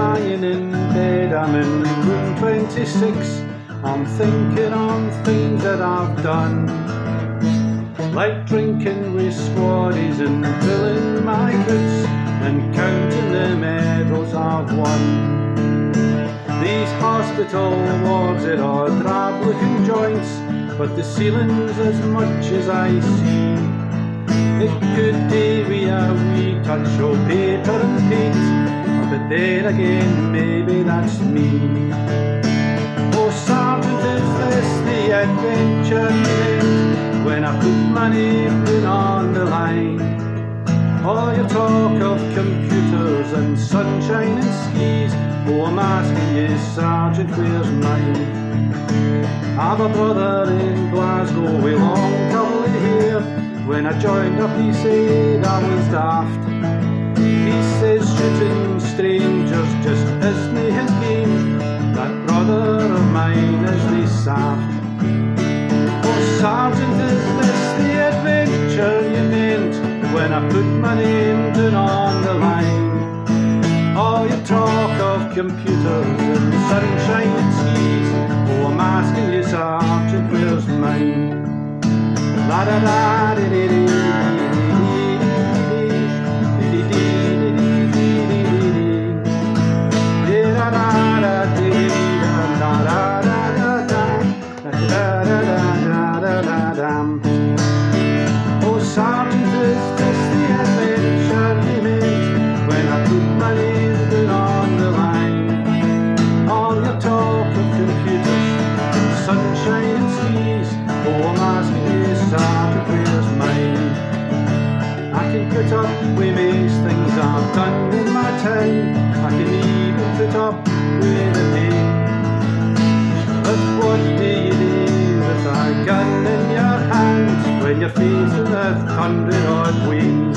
lying in bed, I'm in room 26. I'm thinking on things that I've done, like drinking with squaddies and filling my boots and counting the medals I've won. These hospital wards, it are drab looking joints, but the ceiling's as much as I see. It could do with a wee touch of paper and paint, but then again, maybe that's me. Oh, Sergeant, is this the adventure you meant when I put my name down on the line? All your talk of computers and sunshine and skis, oh, I'm asking you, Sergeant, where's mine? I've a brother in Glasgow with long curly hair. When I joined up he said I was daft. He says shooting strangers just isn't his game. That brother of mine is the saft. Oh, Sergeant, is this the adventure you meant when I put my name down on the line? All your talk of computers and sunshine and skis, oh, I'm asking you, Sergeant, where's mine? La da da dee dee dee oh, Sergeant, is this the adventure you meant when I put my name down on the line? All your talk of computers and sunshine and skis, oh, I'm asking you, Sergeant, where's mine? I can put up with most things I've done in my time. I can even put up with the pain. But what do you do with a gun in your hand when you're facing 100-odd Wayne?